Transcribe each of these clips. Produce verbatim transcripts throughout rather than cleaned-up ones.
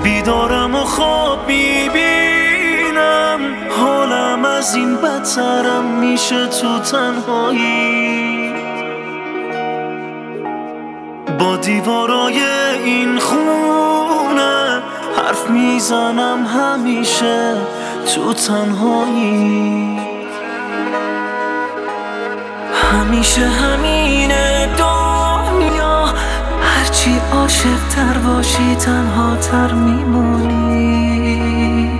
بیدارم و خواب میبینم حالم از این بدترم میشه تو تنهایی. با دیوارای این خونه حرف میزنم همیشه تو تنهایی. همیشه همینه دنیا، هرچی عاشق تر باشی تنها تر میمونی.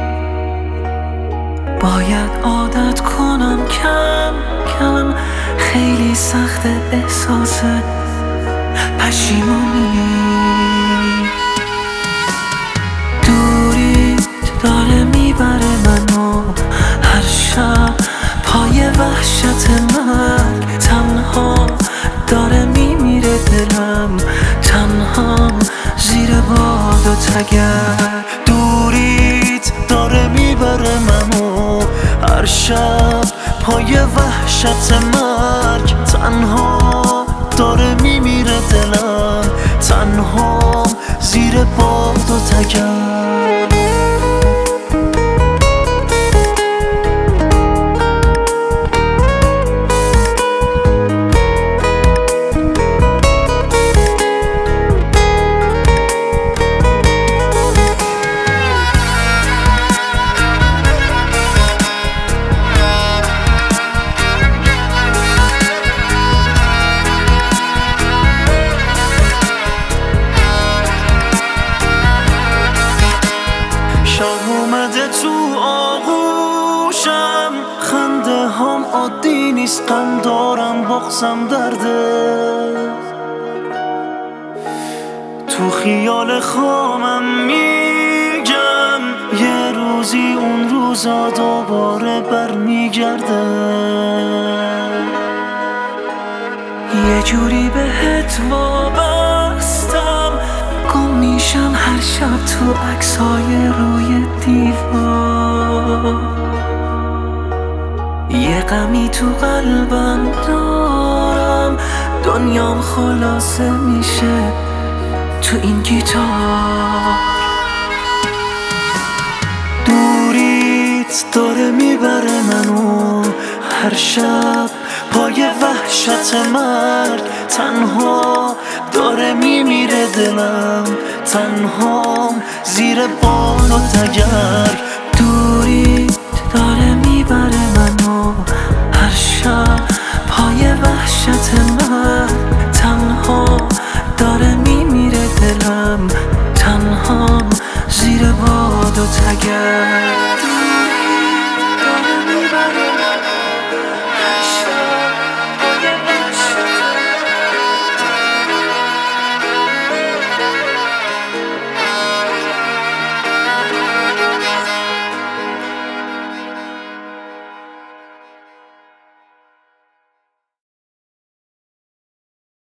باید عادت کنم کم کم، خیلی سخت احساس پشیمونی. دوریت داره میبره منو هر شب پای وحشت مرگ. تنها داره میمیره دلم، تنها زیر باد و تگر. دوریت داره میبره منو هر شب پای وحشت مرگ. تنها داره میمیره دلم، تنها زیر باد و تگر. شب اومده تو آغوشم، خنده هم عادی نیست، غم دارم بغزم درده. تو خیال خامم میگم یه روزی اون روزا دوباره برمیگرده. یه جوری بهت وابستم، گم میشم هر شب تو عکسای روی دیوار. یه غمی تو قلبم دارم، دنیام خلاصه میشه تو این گیتار. دوریت داره میبره منو هر شب پای وحشت مرگ. تنها داره میمیره دلم، تنها زیر باد و تگر. دوریت داره میبره منو هر شب پای وحشت